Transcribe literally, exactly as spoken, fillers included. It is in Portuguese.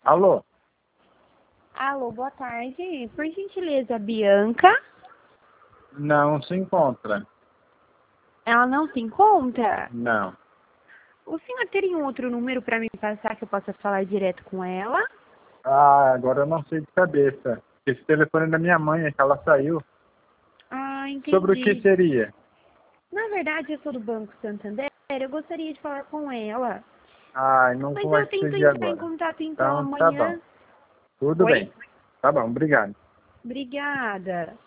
Alô? Alô, boa tarde. Por gentileza, Bianca? Não se encontra. Ela não se encontra? Não. O senhor teria um outro número para me passar que eu possa falar direto com ela? Ah, agora eu não sei de cabeça. Esse telefone é da minha mãe, é que ela saiu. Ah, entendi. Sobre o que seria? Na verdade, eu sou do Banco Santander. Eu gostaria de falar com ela. Ah, não Mas vai eu tento conseguir entrar em agora. contato então Então, tá bom. amanhã. Tudo Oi? bem. Tá bom, obrigado. Obrigada.